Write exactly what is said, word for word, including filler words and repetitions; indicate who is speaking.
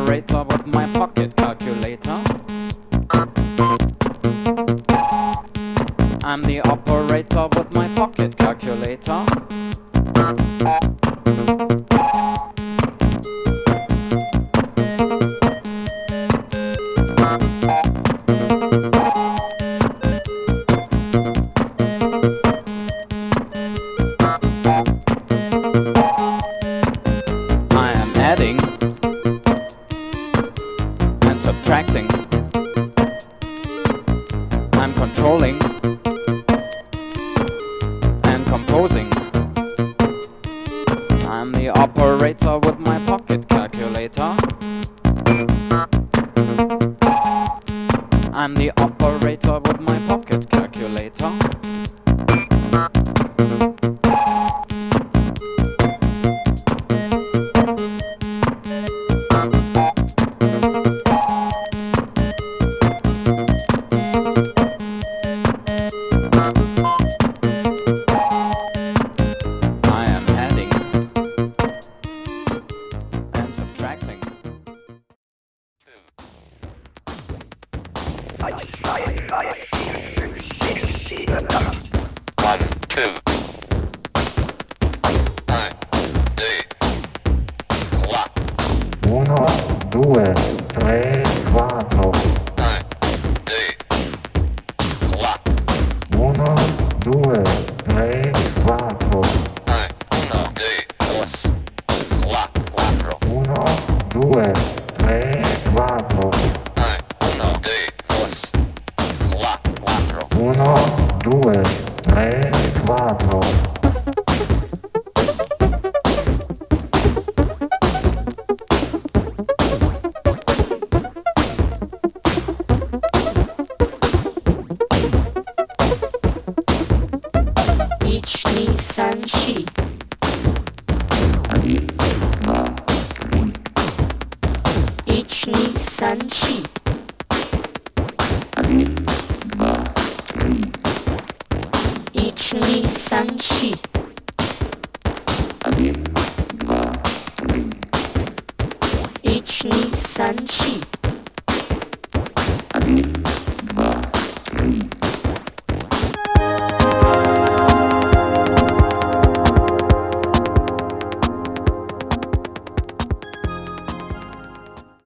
Speaker 1: operator with my pocket calculator. I'm the operator with my pocket calculator. I am adding and subtracting. I'm controlling and composing. I'm the operator with my pocket calculator. I'm the operator with my pocket calculator. I am adding and subtracting.
Speaker 2: One, two.
Speaker 3: Uno, due, tre, quattro. Uno, due, tre, quattro. Uno, due, tre, quattro. Uno, due, tre, quattro.
Speaker 4: 一二三四，一二三四，一二三四，一二三四。